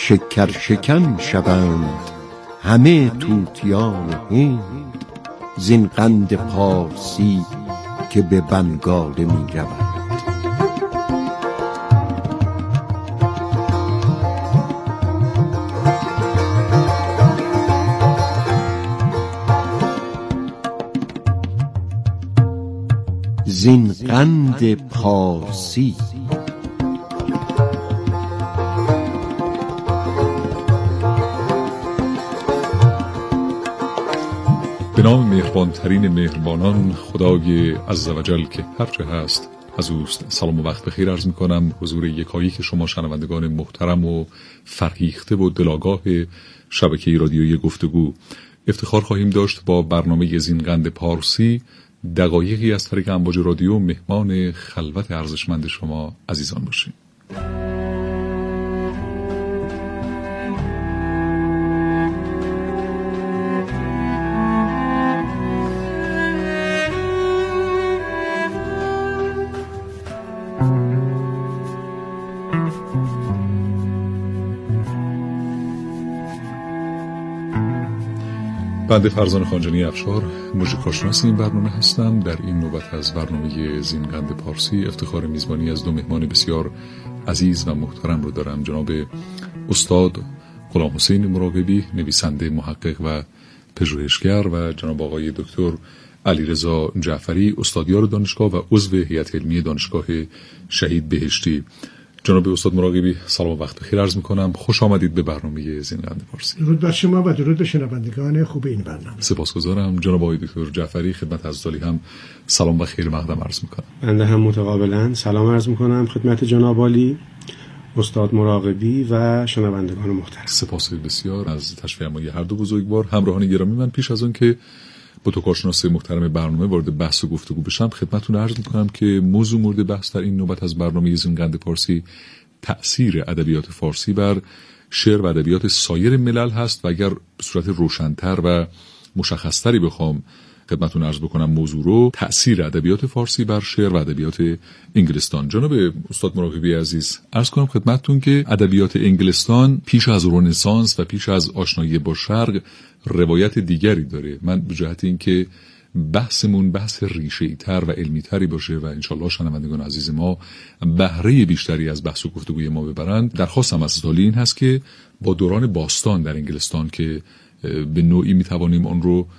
شکر شکن شوند همه طوطیان هند، زین قند پارسی که به بنگاله می روند. زین قند پارسی. به نام مهربانترین مهربانان، خدای عزوجل که هرچه هست از اوست، سلام و وقت بخیر عرض می‌کنم حضور یکایک شما شنوندگان محترم و فرهیخته و دلاگاه شبکه رادیویی گفتگو. افتخار خواهیم داشت با برنامه زین قند پارسی دقایقی از طریق امواج رادیو مهمان خلوت ارزشمند شما عزیزان باشیم. بنده فرزان خانجانی افشار، موزیکارشناس این برنامه هستم. در این نوبت از برنامه زین قند پارسی افتخار میزبانی از دو مهمان بسیار عزیز و محترم رو دارم. جناب استاد غلام حسین مراقبی، نویسنده، محقق و پژوهشگر، و جناب آقای دکتر علیرضا جعفری، استادیار دانشگاه و عضو هیئت علمی دانشگاه شهید بهشتی. جناب استاد مراقبی، سلام و وقت بخیر عرض می‌کنم. خوش آمدید به برنامه زین قند پارسی. درود بر شما و درود به شنوندگان خوب این برنامه. سپاسگزارم. جناب آقای دکتر جعفری، خدمت عزیزانی هم سلام و خیر مقدم عرض می‌کنم. بنده هم متقابلا سلام عرض می‌کنم خدمت جناب عالی استاد مراقبی و شنوندگان محترم. سپاس بسیار از تشریف فرمایی هر دو بزرگوار. همراهان گرامی، من پیش از آن که با تو کارشناس محترم برنامه وارد بحث و گفتگو بشم، خدمتتون عرض می‌کنم که موضوع مورد بحث در این نوبت از برنامه زین قند پارسی تأثیر ادبیات فارسی بر شعر و ادبیات سایر ملل هست و اگر به صورت روشن‌تر و مشخص‌تری بخوام خدمتتون عرض بکنم موضوع رو، تأثیر ادبیات فارسی بر شعر و ادبیات انگلستان. جناب استاد مراقبی عزیز، عرض کنم خدمتتون که ادبیات انگلستان پیش از رنسانس و پیش از آشنایی با شرق روایت دیگری داره. من به جهت اینکه بحثمون بحث ریشه‌ای تر و علمی تری باشه و انشالله شنوندگان عزیز ما بهره بیشتری از بحث و گفتگوی ما ببرند، درخواستم از استاد این هست که با دوران باستان در انگلستان که به نوعی میتوانیم آن رو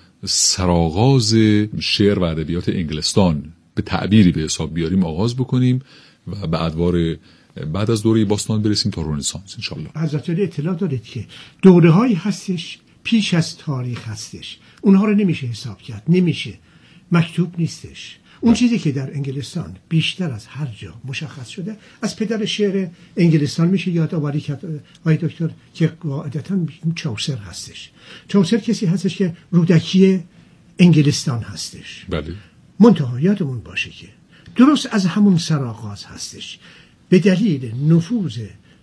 سرآغاز شعر و ادبیات انگلستان به تعبیری به حساب بیاریم آغاز بکنیم و به ادوار بعد از دوره باستان برسیم تا رنسانس انشالله. حضرت علی اطلاع دارید که دوره‌هایی هستش پیش از تاریخ هستش، اونها رو نمیشه حساب کرد، نمیشه، مکتوب نیستش. اون چیزی که در انگلستان بیشتر از هر جا مشخص شده، از پدر شعر انگلستان میشه یادآوری کرد آقای دکتر که قاعدتاً چاوسر هستش. چاوسر کسی هستش که رودکی انگلستان هستش. بله. منتها یادمون باشه که درست از همون سرآغاز هستش، به دلیل نفوذ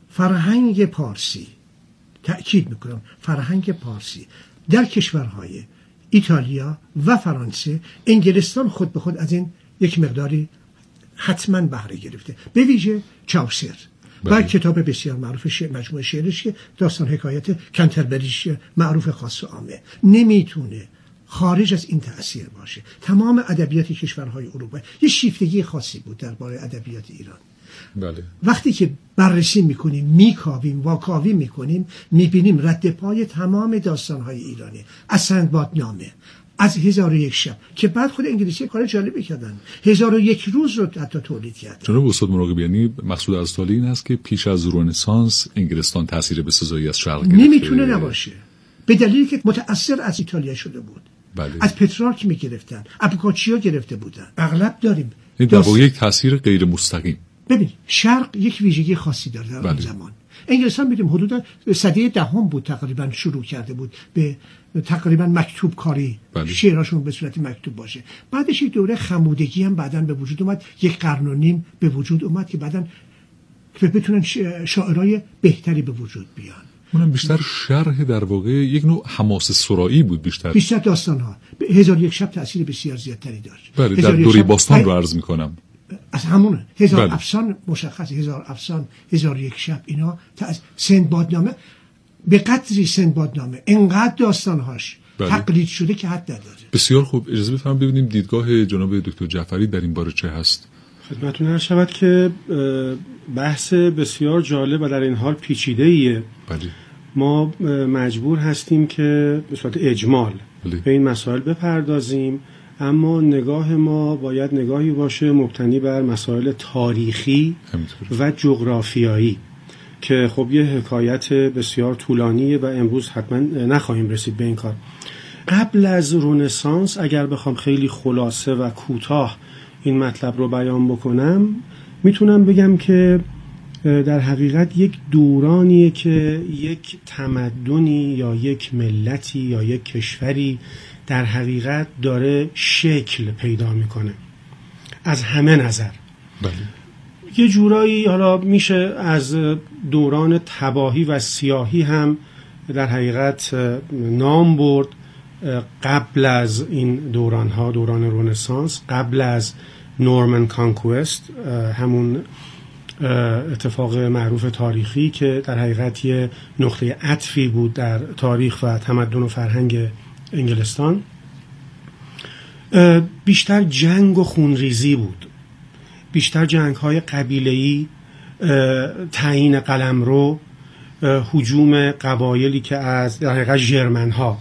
فرهنگ پارسی، تأکید میکنم فرهنگ پارسی در کشورهای ایتالیا و فرانسه، انگلستان خود به خود از این یک مقداری حتما بهره گرفته، به ویژه چاوسر و کتاب بسیار معروف مجموعه شعرش که داستان حکایت کنتربریش معروف خاص و عامه. نمیتونه خارج از این تأثیر باشه. تمام ادبیات کشورهای اروپا یه شیفتگی خاصی بود درباره ادبیات ایران. بله. وقتی که بررسی میکنیم، میکاویم، واکاوی میکنیم، میبینیم رد پای تمام داستانهای ایرانی، از سندبادنامه، از 1001 شب که بعد خود انگلیسی کار جالبی کردن، 1001 روز رو حتی تولید کرد. جناب استاد مراقبی، یعنی مقصود از سال این است که پیش از رنسانس انگلستان تاثیر بسزایی از شرق گرفته؟ نمیتونه نباشه، به دلیلی که متأثر از ایتالیا شده بود. بله. از پترارک میگرفتن، ابوکاچیو گرفته بودن. اغلب داریم این در واقع یک تاثیر غیر مستقیم. ببین، شرق یک ویژگی خاصی داره در اون زمان. انگلستان میدیم حدود سده دهم بود تقریبا شروع کرده بود به تقریبا مکتوب کاری. بله. شعراشون به صورت مکتوب باشه. بعدش یک دوره خمودگی هم بعداً به وجود اومد، یک قرن و نیم به وجود اومد که بعداً بتونن شاعرای بهتری به وجود بیان. اونم بیشتر شرح در واقع یک نوع حماسه سرایی بود، بیشتر داستان‌ها. 1001 شب تأثیر بسیار زیادتری داشت. بله، در دوره باستان رو عرض می‌کنم. از همونه 1000 بله. افسان مشخص، 1000 افسان، 1001 شب، اینا تا از سندبادنامه به قدری سندبادنامه انقدر داستانهاش بله. تقلید شده که حد نداره. بسیار خوب، اجازه بفرمایید ببینیم دیدگاه جناب دکتر جعفری در این باره چه هست. خدمتتون عرض شود که بحث بسیار جالب و در این حال پیچیده‌ایه. بله. ما مجبور هستیم که به صورت اجمال بله. به این مسائل بپردازیم، اما نگاه ما باید نگاهی باشه مبتنی بر مسائل تاریخی همینطور. و جغرافیایی که خب یه حکایت بسیار طولانیه و امروز حتما نخواهیم رسید به این کار. قبل از رنسانس اگر بخوام خیلی خلاصه و کوتاه این مطلب رو بیان بکنم، میتونم بگم که در حقیقت یک دورانیه که یک تمدنی یا یک ملتی یا یک کشوری در حقیقت داره شکل پیدا میکنه از همه نظر. بله. یه جورایی حالا میشه از دوران تباهی و سیاهی هم در حقیقت نام برد. قبل از این دورانها، دوران رنسانس، قبل از نورمن کانکوست، همون اتفاق معروف تاریخی که در حقیقت یه نقطه عطفی بود در تاریخ و تمدن و فرهنگ انگلستان، بیشتر جنگ و خونریزی بود، بیشتر جنگ‌های قبیله‌ای، تعیین قلمرو، هجوم قبایلی که از در حقیقت ژرمن‌ها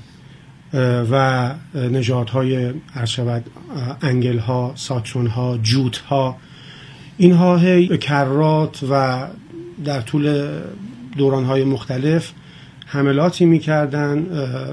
و نژادهای عرشبت انگل‌ها، ساکسون‌ها، جوت‌ها، اینها هی کرات و در طول دوران‌های مختلف حملاتی می‌کردن،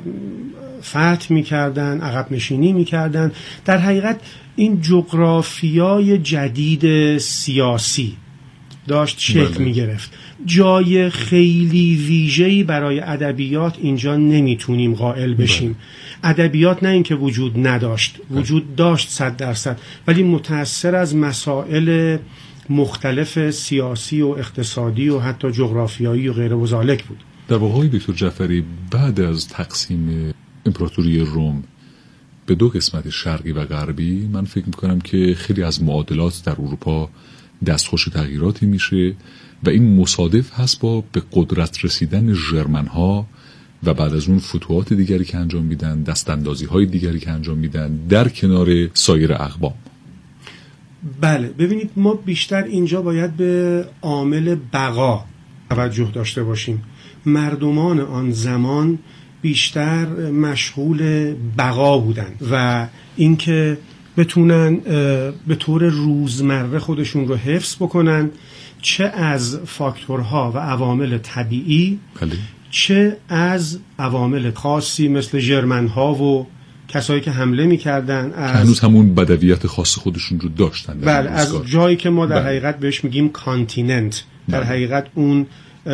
فتح می‌کردن، عقب نشینی می‌کردن. در حقیقت این جغرافیای جدید سیاسی داشت شکل می‌گرفت. جای خیلی ویژه‌ای برای ادبیات اینجا نمیتونیم قائل بشیم. ادبیات نه اینکه وجود نداشت، وجود داشت 100%، ولی متأثر از مسائل مختلف سیاسی و اقتصادی و حتی جغرافیایی و غیره و ذالک بود. در واقع دکتر جعفری بعد از تقسیم امپراتوری روم به دو قسمت شرقی و غربی، من فکر می‌کنم که خیلی از معادلات در اروپا دستخوش تغییراتی میشه و این مصادف هست با به قدرت رسیدن ژرمن‌ها و بعد از اون فتوحات دیگری که انجام میدن، دستاندازی‌های دیگری که انجام میدن در کنار سایر اقوام. بله، ببینید ما بیشتر اینجا باید به عامل بقا توجه داشته باشیم. مردمان آن زمان بیشتر مشغول بقا بودن و اینکه بتونن به طور روزمره خودشون رو حفظ بکنن، چه از فاکتورها و عوامل طبیعی بله. چه از عوامل خاصی مثل ژرمن‌ها و کسایی که حمله می‌کردن. هنوز همون بدویت خاص خودشون رو داشتن. بله، از جایی که ما در حقیقت بهش میگیم کانتیننت، در حقیقت اون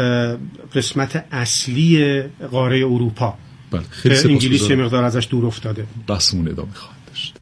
قسمت اصلی قاره اروپا. بله، خیلی که انگلیس یه مقدار ازش دور افتاده. بحثمون ادامه خواهد داشت.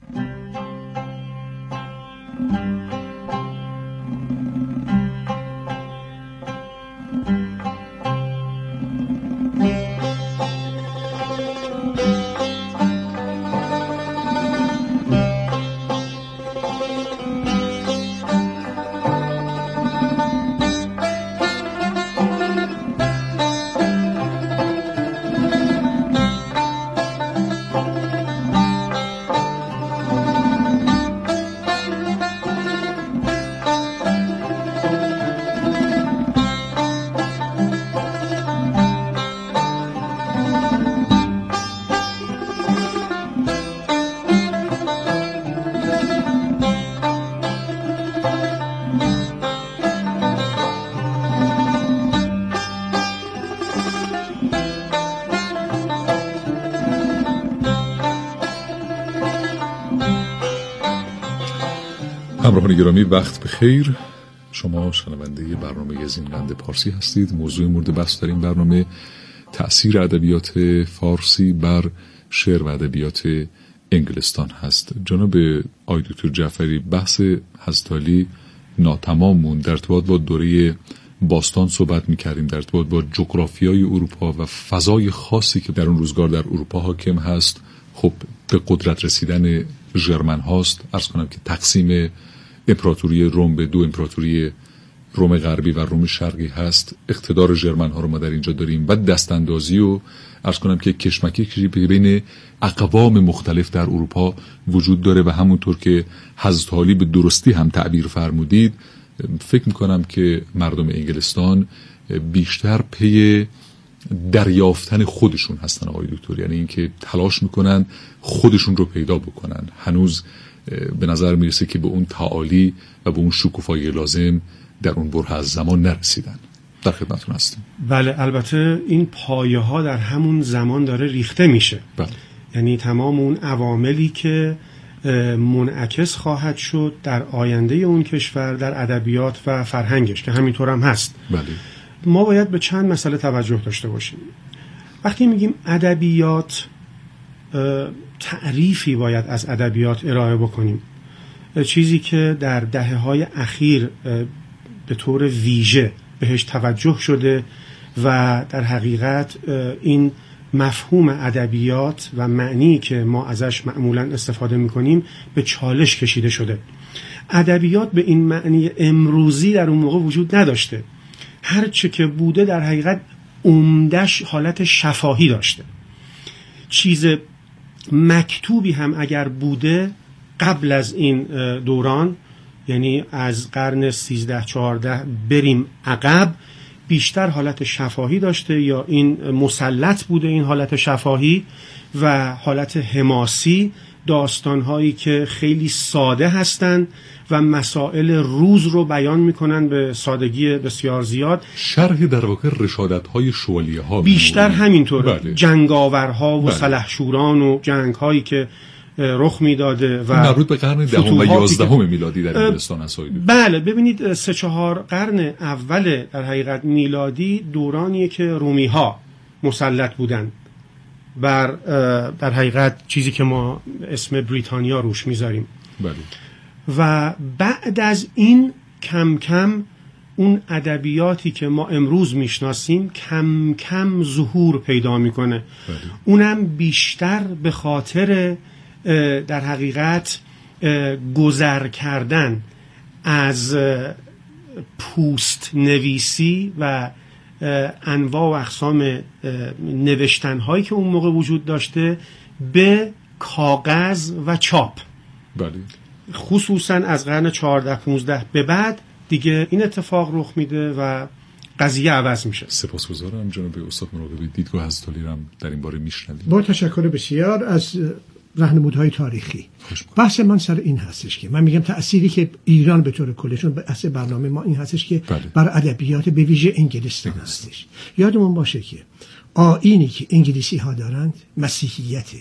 همراهان گرامی، وقت بخیر. شما شنونده برنامه زینقند پارسی هستید. موضوع مورد بحث در این برنامه تأثیر ادبیات فارسی بر شعر و ادبیات انگلستان هست. جناب آقای دکتر جعفری، بحث حضرت علی ناتمام موند. در ارتباط با دوره باستان صحبت می‌کردیم، در ارتباط با جغرافیای اروپا و فضای خاصی که در اون روزگار در اروپا حاکم هست. خب به قدرت رسیدن ژرمن هاست. عرض کنم که تقسیم امپراتوری روم به دو امپراتوری روم غربی و روم شرقی هست. اقتدار ژرمن ها رو ما در اینجا داریم و دستاندازی و عرض کنم که کشمکشی بین اقوام مختلف در اروپا وجود داره و همونطور که حضرت عالی به درستی هم تعبیر فرمودید، فکر میکنم که مردم انگلستان بیشتر پی دریافتن خودشون هستن آقای دکتر، یعنی اینکه تلاش میکنن خودشون رو پیدا بکنن. هنوز به نظر میرسه که به اون تعالی و به اون شکوفایی لازم در اون بره از زمان نرسیدن. در خدمتتون هستیم. بله، البته این پایه ها در همون زمان داره ریخته میشه. بله. یعنی تمام اون عواملی که منعکس خواهد شد در آینده اون کشور در ادبیات و فرهنگش که همینطور هم هست. بله. ما باید به چند مسئله توجه داشته باشیم. وقتی میگیم ادبیات، تعریفی باید از ادبیات ارائه بکنیم، چیزی که در دهه‌های اخیر به طور ویژه بهش توجه شده و در حقیقت این مفهوم ادبیات و معنی که ما ازش معمولاً استفاده میکنیم به چالش کشیده شده. ادبیات به این معنی امروزی در اون موقع وجود نداشته. هر چه که بوده در حقیقت عمدش حالت شفاهی داشته. چیز مکتوبی هم اگر بوده قبل از این دوران، یعنی از قرن 13-14 بریم عقب، بیشتر حالت شفاهی داشته یا این مسلط بوده این حالت شفاهی و حالت حماسی، داستانهایی که خیلی ساده هستند و مسائل روز رو بیان میکنن به سادگی بسیار زیاد. شرح در واقع رشادت‌های شوالیه‌ها بیشتر همینطوره. بله. جنگاورها و بله. سلحشوران و جنگ‌هایی که رخ میداده و مربوط به قرن 10 و 11 میلادی در انگلستان هست. بله، ببینید 3-4 قرن اول در حقیقت میلادی دورانیه که رومی ها مسلط بودن بر در حقیقت چیزی که ما اسم بریتانیا روش میذاریم. بله. و بعد از این کم کم اون ادبیاتی که ما امروز میشناسیم کم کم ظهور پیدا میکنه. بله. اونم بیشتر به خاطر در حقیقت گذر کردن از پوست نویسی و انواع و اقسام نوشتن هایی که اون موقع وجود داشته به کاغذ و چاپ. بله. خصوصا از قرن 14-15 به بعد دیگه این اتفاق رخ میده و قضیه عوض میشه. سپاسگزارم جناب استاد مراقبی. دیدگاه حضرت عالی رو در این باره میشنویم. با تشکر بسیار از راهنمودهای تاریخی. بحث من سر این هستش که من میگم تأثیری که ایران به طور کلشون به اصل برنامه ما این هستش که بله. بر ادبیات به ویژه انگلستان هستش. یادمون باشه که آیینی که انگلیسی ها دارند مسیحیته.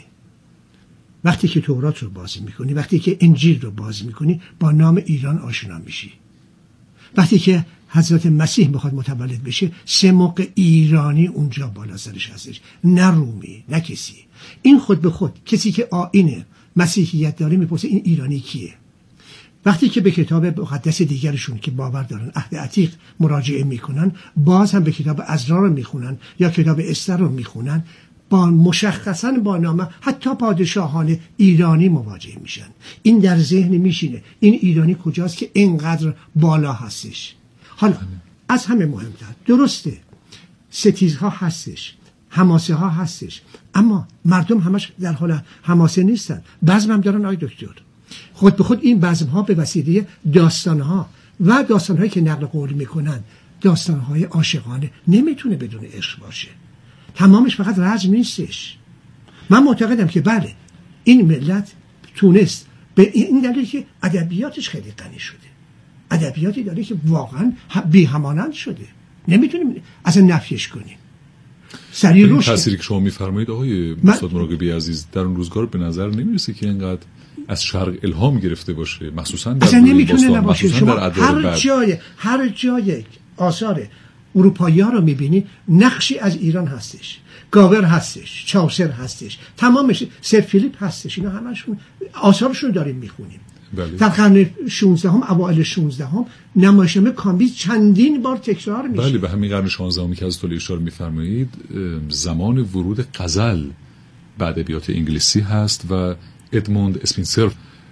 وقتی که تورات رو باز میکنی، وقتی که انجیل رو باز میکنی، با نام ایران آشنا میشی. وقتی که حضرت مسیح بخواد متولد بشه، سمق ایرانی اونجا بالا سرش هستش، نه رومی، نه کسی. این خود به خود کسی که آیین مسیحیت داره میپرسه این ایرانی کیه. وقتی که به کتاب مقدس دیگرشون که باور دارن عهد عتیق مراجعه میکنن، باز هم به کتاب عزرا رو میخونن یا کتاب استر رو میخونن، با مشخصاً با نام حتی پادشاهان ایرانی مواجه میشن. این در ذهن میشینه این ایرانی کجاست که اینقدر بالا هستش. حالا از همه مهمتر، درسته ستیزها هستش، حماسه ها هستش، اما مردم همش در حال حماسه نیستن، بزم هم دارن. آقای دکتر، خود به خود این بزم ها به وسیله داستان ها و داستان هایی که نقل قول میکنن، داستان های عاشقانه، نمیتونه بدون عشق باشه. تمامش فقط رزم نیستش. من معتقدم که بله این ملت تونست به این دلیل که ادبیاتش خیلی غنی شده، ادبیاتی داره که واقعا بی همانند شده، نمیتونیم اصلا نفیش کنیم. سریع روش تأثیری که شما میفرمایید آقای استاد مراقبی عزیز در اون روزگار به نظر نمیرسه که اینقدر از شرق الهام گرفته باشه، مخصوصا در اصلا نمیتونه نباشه. شما در هر جای آثار اروپایی ها رو میبینی نقشی از ایران هستش، گاور هستش، چاوسر هستش، تمامش، سر فیلیپ هستش، اینا همشون آثارشون داریم میخونیم. بله. در قرن 16 اوایل 16 نمایشنامه کامبیز چندین بار تکرار میشه. بله، به همین قرن 16 که از طول اشاره میفرمایید زمان ورود غزل به ادبیات انگلیسی هست و ادموند اسپنسر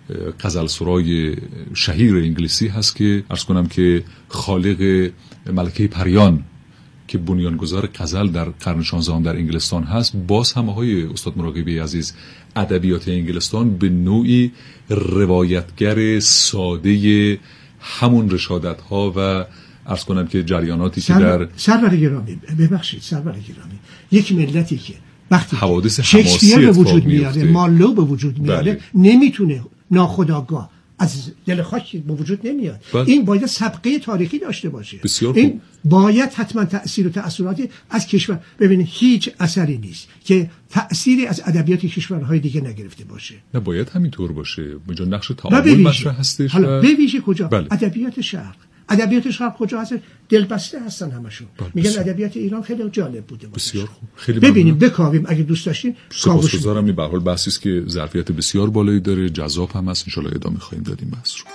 غزل سرای شهیر انگلیسی هست که عرض کنم که خالق ملکه پریان که بنیانگذار غزل در قرن 16 در انگلستان هست، باز هم آقای استاد مراقبی عزیز ادبیات انگلستان به نوعی روایتگر ساده همون رشادت ها و عرض کنم که جریاناتی که در سرور گرامی، ببخشید سرور گرامی، یک ملتی که وقتی حوادث شکسپیر حماسی به وجود میفته، میاره، مارلو به وجود میاره، بله. نمیتونه ناخودآگاه از دل خاک به وجود نمیاد. بله. این باید سابقه تاریخی داشته باشه. بسیار این خوب. باید حتما تأثیر و تأثیراتی از کشور، ببینید هیچ اثری نیست که تأثیری از ادبیات کشورهای دیگه نگرفته باشه. نه باید همینطور باشه. اینجا نقش و تعامل مطرح هستش. حالا به ویژه کجا؟ بله. ادبیات شرق. ادبیات شرق کجا هست؟ دلبسته هستن همشون. بله. میگن بسیار. ادبیات ایران خیلی جالب بوده. بسیار خوب. خیلی ببینیم ممنون. بکاویم اگه دوست داشتین. سپاسگزارم. این به هر حال بحثی است که ظرفیت بسیار بالایی داره، جذاب هم هست. ان شاءالله ادامه خواهیم داد این بحث رو.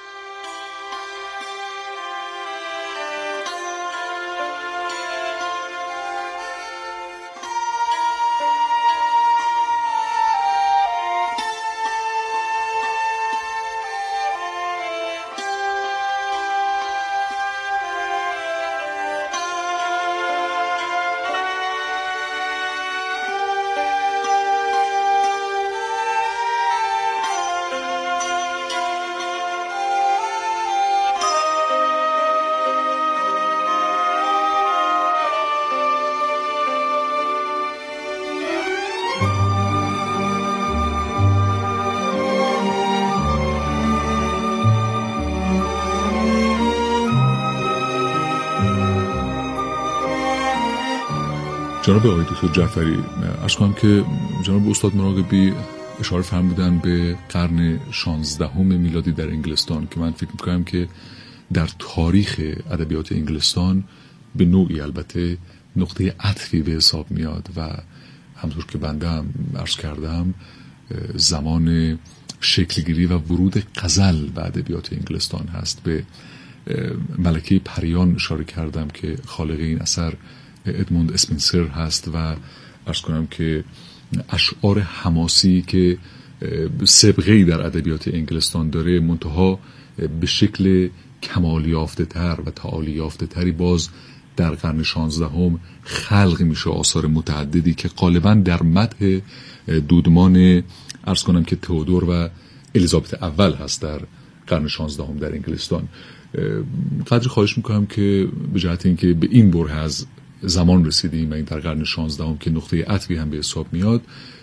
جناب آقای دکتر جعفری، عرض کنم که جناب استاد مراقبی اشاره فرمودن به قرن 16 میلادی در انگلستان که من فکر می‌کنم که در تاریخ ادبیات انگلستان به نوعی البته نقطه عطفی به حساب میاد و همونطور که بنده هم عرض کردم زمان شکلگیری و ورود غزل به ادبیات انگلستان هست. به ملکه پریان اشاره کردم که خالق این اثر ادموند اسپنسر هست و عرض کنم که اشعار حماسی که سابقه‌ای در ادبیات انگلستان داره، منتها به شکل کمال یافته تر و تعالی یافته تری باز در قرن 16 خلق میشه. آثار متعددی که غالبا در مدح دودمان عرض کنم که تئودور و الیزابت اول هست در قرن 16 در انگلستان. قدری خواهش میکنم که به جهت اینکه به این بره از زمان رسیدیم و این در قرن 16 که نقطه عطفی هم به حساب میاد،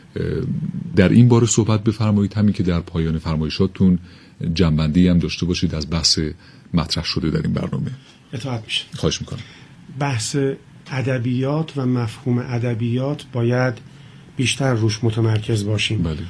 در این باره صحبت بفرمایید، همین که در پایان فرمایشاتون جنبندی هم داشته باشید از بحث مطرح شده در این برنامه. اطاعت میشه. خواهش میکنم. بحث ادبیات و مفهوم ادبیات باید بیشتر روش متمرکز باشیم. بله.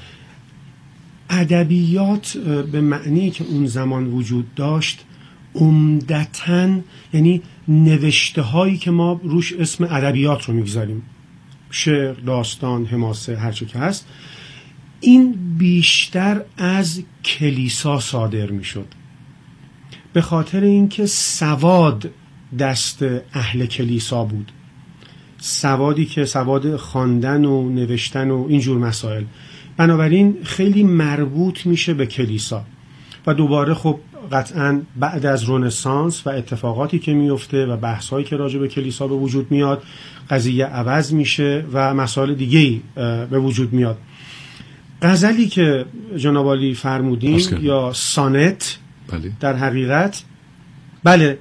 ادبیات به معنی که اون زمان وجود داشت عمدتاً یعنی نوشته هایی که ما روش اسم ادبیات رو میگذاریم، شعر، داستان، حماسه، هر چه که هست، این بیشتر از کلیسا صادر میشد، به خاطر اینکه سواد دست اهل کلیسا بود، سوادی که سواد خواندن و نوشتن و اینجور مسائل، بنابراین خیلی مربوط میشه به کلیسا. و دوباره خب قطعاً بعد از رنسانس و اتفاقاتی که میفته و بحث‌هایی که راجع به کلیسا به وجود میاد، قضیه عوض میشه و مسائل دیگه‌ای به وجود میاد. غزلی که جناب عالی فرمودین یا سانت، بله. در حقیقت بله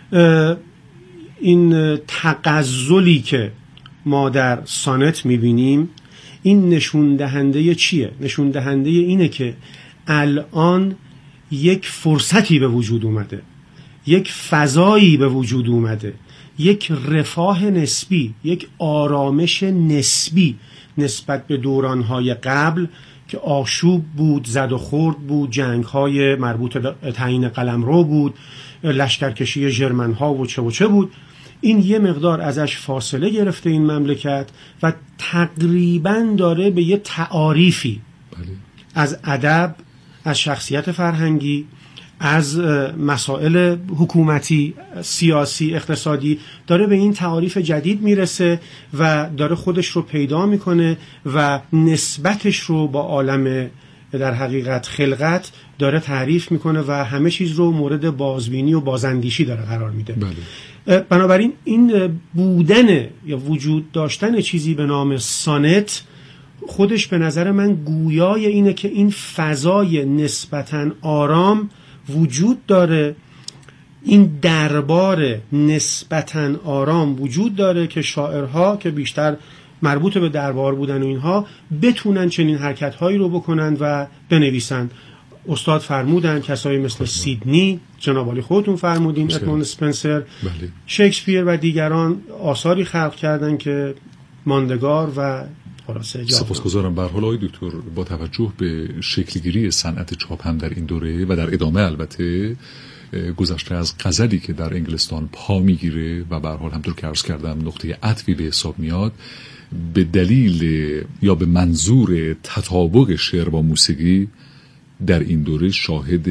این تغزلی که ما در سانت میبینیم این نشون دهنده چیه؟ نشون دهنده اینه که الان یک فرصتی به وجود اومده، یک فضایی به وجود اومده، یک رفاه نسبی، یک آرامش نسبی نسبت به دورانهای قبل که آشوب بود، زد و خورد بود، جنگهای مربوط به تعیین قلمرو بود، لشکرکشی ژرمن‌ها و چه بود. این یه مقدار ازش فاصله گرفته این مملکت و تقریباً داره به یه تعاریفی از ادب، از شخصیت فرهنگی، از مسائل حکومتی، سیاسی، اقتصادی، داره به این تعاریف جدید میرسه و داره خودش رو پیدا میکنه و نسبتش رو با عالم در حقیقت خلقت داره تعریف میکنه و همه چیز رو مورد بازبینی و بازاندیشی داره قرار میده. بله. بنابراین این بودن یا وجود داشتن چیزی به نام سانت خودش به نظر من گویای اینه که این فضای نسبتاً آرام وجود داره، این دربار نسبتاً آرام وجود داره که شاعرها که بیشتر مربوط به دربار بودن و اینها بتونن چنین حرکت‌هایی رو بکنن و بنویسن. استاد فرمودن کسایی مثل سیدنی، جناب عالی خودتون فرمودین، ادموند اسپنسر، بله. شکسپیر و دیگران آثاری خلق کردن که ماندگار و خلاصه سپاسگزارم. به هر حال آقای دکتر با توجه به شکلگیری صنعت چاپ هم در این دوره و در ادامه البته گذشته از غزلی که در انگلستان پا میگیره و به هر حال همونطور که عرض کردم نقطه عطفی به حساب میاد، به دلیل یا به منظور تطابق شعر با موسیقی در این دوره شاهد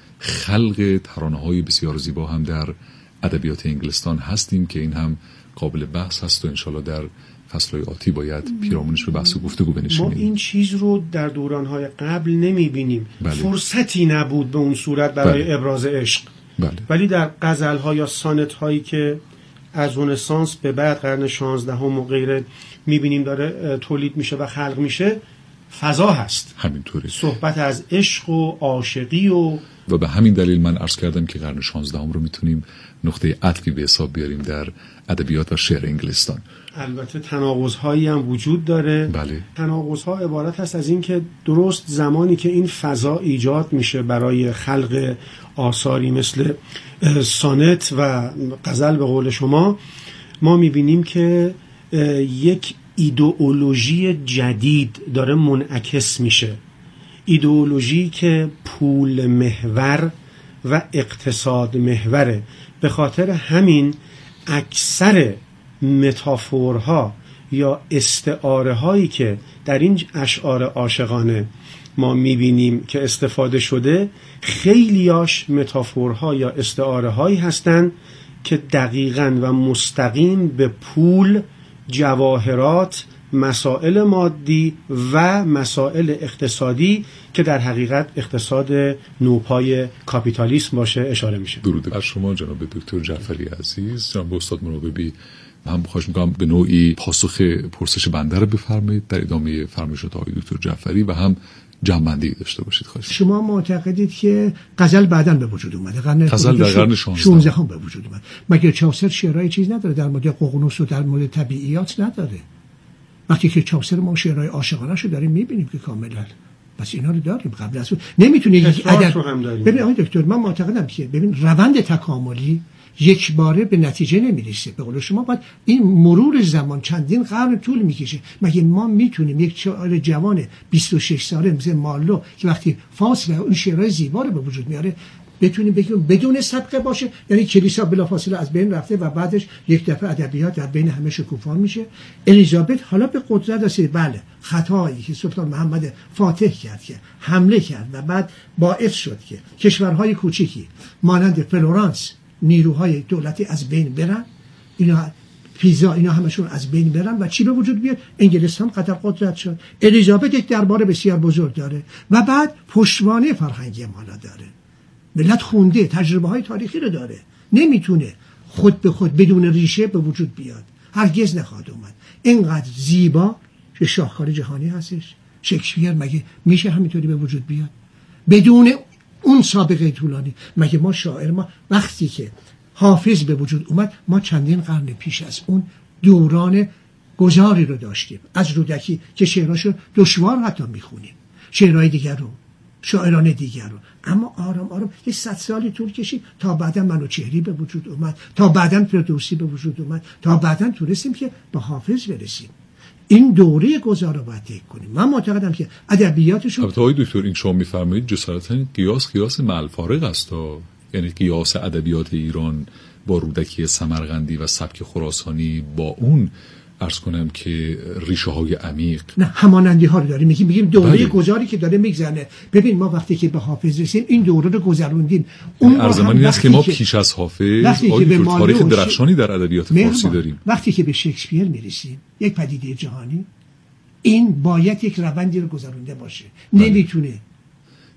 خلق ترانه‌های بسیار زیبا هم در ادبیات انگلستان هستیم که این هم قابل بحث هست و انشالله در فصل‌های آتی باید پیرامونش به بحث و گفتگو بنشینیم. ما این چیز رو در دوران‌های قبل نمی‌بینیم. بله. فرصتی نبود به اون صورت برای بله. ابراز عشق. بله. ولی در غزل‌ها یا سانت‌هایی که از رنسانس به بعد قرن 16 و غیره می‌بینیم داره تولید میشه و خلق میشه، فضا هست. همینطوری. صحبت از عشق و عاشقی و به همین دلیل من عرض کردم که قرن 16 رو میتونیم نقطه عطفی به حساب بیاریم در ادبیات و شعر انگلستان. البته تناقض‌هایی هم وجود داره. بله. تناقض‌ها عبارت هست از این که درست زمانی که این فضا ایجاد میشه برای خلق آثاری مثل سانت و غزل به قول شما، ما میبینیم که یک ایدئولوژی جدید داره منعکس میشه، ایدئولوژی که پول محور و اقتصاد محوره. به خاطر همین اکثر متافورها یا استعاره هایی که در این اشعار عاشقانه ما میبینیم که استفاده شده، خیلیاش متافورها یا استعاره هایی هستن که دقیقاً و مستقیم به پول، جواهرات، مسائل مادی و مسائل اقتصادی که در حقیقت اقتصاد نوپای کاپیتالیسم باشه اشاره میشه. درود بر شما جناب دکتر جعفری عزیز. جناب استاد مراقبی، هم خواهش میکنم به نوعی پاسخ پرسش بنده رو بفرمایید در ادامه فرمایشات آقای دکتر جعفری و هم جمع‌بندی داشته باشید. خواهش. شما معتقدید که غزل بعداً به وجود اومده، غزل در قرن 16 هم به وجود اومد. مگر چاوسر شعرهای چیز نداره در مورد ققنوس و در مورد طبیعیات نداره؟ وقتی که چاوسر ما شعرهای عاشقانه‌شو داریم می‌بینیم که کاملاً پس اینا رو داریم قبل از اون. نمیتونه یک عدد ببین آقای دکتر، من معتقدم که ببین روند تکاملی یک باره به نتیجه نمیرسه. به قول شما باید این مرور زمان چندین قرن طول میکشه. مگه ما میتونیم یک شاعر جوان 26 ساله مثل مارلو که وقتی فاصله اون شعرهای زیبا رو به وجود میاره بتونیم بگیم بدون سابقه باشه؟ یعنی کلیسا بلافاصله از بین رفته و بعدش یک دفعه ادبیات در بین همه شکوفا میشه. الیزابت حالا به قدرت رسید، بله خطایی که سلطان محمد فاتح کرد که حمله کرد و بعد باعث شد که کشورهای کوچیکی مانند فلورانس نیروهای دولتی از بین برن، اینا پیزا اینا همشون از بین برن و چی به وجود بیاد؟ انگلستان قدر قدرت شد. الیزابت یک دربار بسیار بزرگ داره و بعد پشتوانه فرهنگی مالا داره، ملت خونده، تجربه های تاریخی رو داره، نمیتونه خود به خود بدون ریشه به وجود بیاد، هرگز نخواهد اومد. اینقدر زیبا که شاهکار جهانی هستش. شکسپیر مگه میشه همینطوری به وجود بیاد بدون اون سابقه طولانی؟ مگه ما شاعر، ما وقتی که حافظ به وجود اومد ما چندین قرن پیش از اون دوران گذاری رو داشتیم، از رودکی که شعراشو دشوار حتی میخونیم، شعرهای دیگر رو، شاعران دیگر رو، اما آرام آرام یه 100 سالی طول کشید تا بعدا منوچهری به وجود اومد، تا بعدا فردوسی به وجود اومد، تا بعدا تونستیم که به حافظ برسیم. این دوره گذار رو باید طی کنیم. من معتقدم که ادبیاتشون البته آقای دکتر این شما میفرمایید جسارتا قیاس مع الفارق است، یعنی قیاس ادبیات ایران با رودکی سمرقندی و سبک خراسانی با اون عرض کنم که ریشه های عمیق، نه همانندی ها رو داریم، میگیم دوره گذاری که داره میگذره. ببین ما وقتی که به حافظ رسیم این دوره رو گذروندیم. اون ارزمانی است که ما پیش از حافظ تاریخ درخشانی در ادبیات فارسی داریم. وقتی که به شکسپیر میرسیم، یک پدیده جهانی، این باید یک روندی رو گذرونده باشه. نمیتونه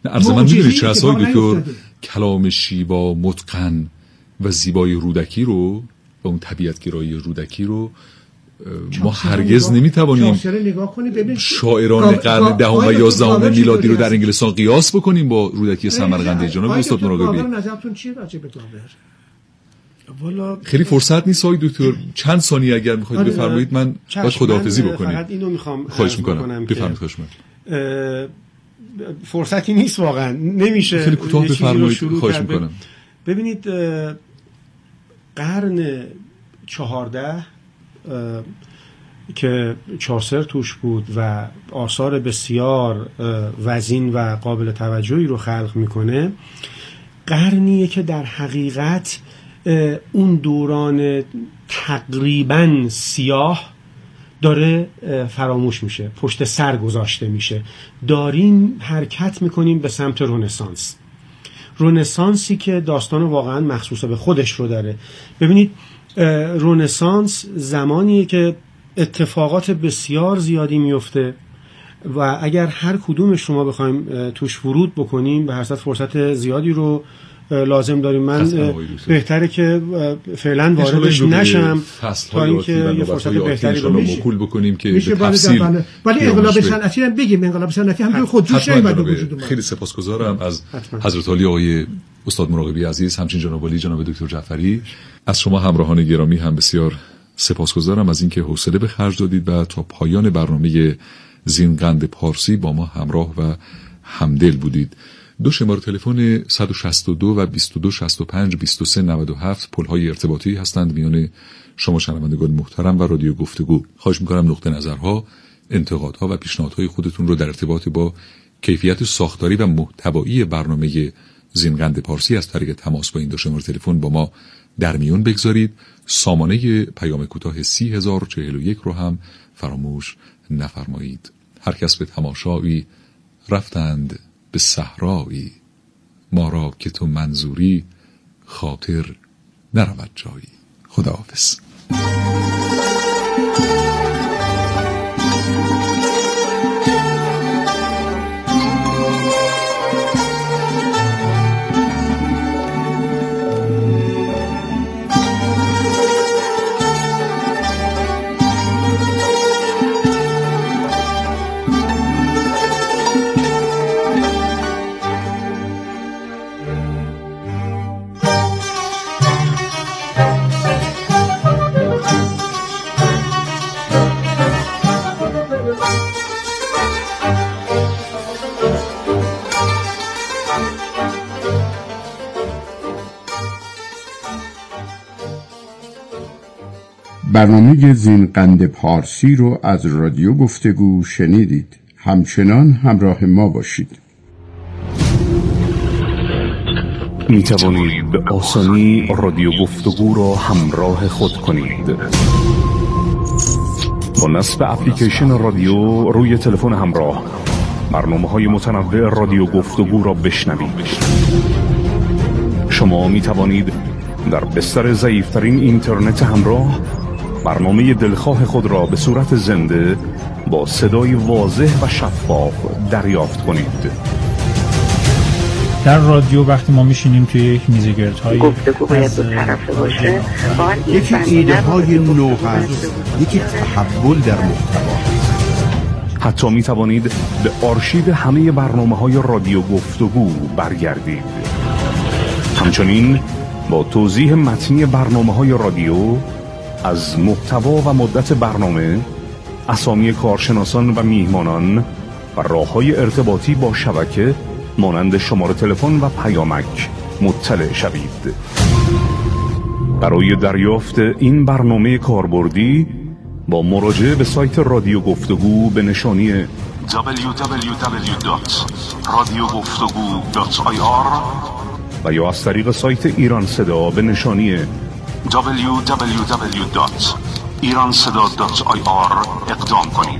عرض من میدونید چه از آقای دکتر کلام شیوا متقن و زیبای رودکی رو و اون طبیعت گرایی رودکی رو ما هرگز نمیتوانیم شاعران قرن دهم و 11 میلادی رو در انگلستان قیاس بکنیم با رودکی سمرقندی. جناب استاد مراقبی، نظرتون چیه راجع به گاور؟ خیلی فرصت نیست آقای دکتر، چند ثانیه اگر میخواید بفرمایید. من باید خداحافظی بکنیم. فقط اینو میخوام خواهش میکنم بفرمایید. خواهش میکنم. فرصتی نیست واقعا، نمیشه خیلی کوتاه بفرمایید. خواهش میکنم. ببینید قرن 14 که چارسر توش بود و آثار بسیار وزین و قابل توجهی رو خلق میکنه، قرنیه که در حقیقت اون دوران تقریبا سیاه داره فراموش میشه، پشت سر گذاشته میشه. داریم حرکت میکنیم به سمت رنسانس، رنسانسی که داستان واقعا مخصوص به خودش رو داره. ببینید رنسانس زمانیه که اتفاقات بسیار زیادی میفته و اگر هر کدومش شما بخوایم توش ورود بکنیم به هر صورت فرصت زیادی رو لازم داریم. من بهتره که فعلا واردش نشم تا اینکه یه فرصت بهتری رو موکول بکنیم که به تفصیل. ولی انقلاب صنعتی هم بگیم، انقلاب صنعتی هم خود جوش نیامد به وجود اومد. خیلی سپاسگزارم از حضرت عالی آقای استاد مراقبی عزیز، همچنین جناب عالی جناب دکتر جعفری. از شما همراهان گرامی هم بسیار سپاسگزارم از اینکه حوصله به خرج دادید و تا پایان برنامه زینقند پارسی با ما همراه و همدل بودید. 2 شماره تلفن 162 و 22 65 23 97 پل‌های ارتباطی هستند میان شما شنوندگان محترم و رادیو گفتگو. خواهش می‌کنم نقطه نظرها، انتقادها و پیشنهادهای خودتون رو در ارتباط با کیفیت ساختاری و محتوایی برنامه زینقند پارسی از طریق تماس با این 2 شماره تلفن با ما در میون بگذارید. سامانه پیام کوتاه 30041 رو هم فراموش نفرمایید. هر کس به تماشایی رفتند به صحرایی، ما را که تو منظوری خاطر نرود جایی. خداحافظ. برنامه زینقند پارسی رو از رادیو گفتگو شنیدید. همچنان همراه ما باشید. می توانید به آسانی رادیو گفتگو را همراه خود کنید. با نصب اپلیکیشن رادیو روی تلفن همراه برنامه‌های متنوع رادیو گفتگو را بشنوید. شما می توانید در بستر ضعیف‌ترین اینترنت همراه برنامه دلخواه خود را به صورت زنده با صدای واضح و شفاف دریافت کنید. در رادیو وقتی ما میشینیم توی یک میزگردهای گفتگو باید دو طرفه باشه، یکی ایده های نو هست، یکی تحول در محتوا. حتی می توانید به آرشیو همه برنامه‌های رادیو گفتگو برگردید. همچنین با توضیح متنی برنامه‌های رادیو از محتوا و مدت برنامه، اسامی کارشناسان و میهمانان و راه‌های ارتباطی با شبکه مانند شماره تلفن و پیامک مطلع شوید. برای دریافت این برنامه کاربردی با مراجعه به سایت رادیو گفتگو به نشانی www.radiogoftagu.ir و یا از طریق سایت ایران صدا به نشانی www.iranseda.ir اقدام کنید.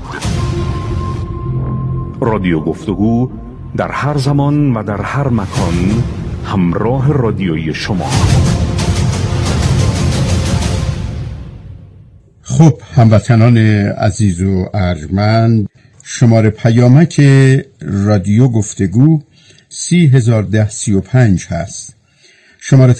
رادیو گفتگو در هر زمان و در هر مکان همراه رادیویی شما. خب هموطنان عزیز و ارجمند، شماره پیامک رادیو گفتگو 301035 هست. شماره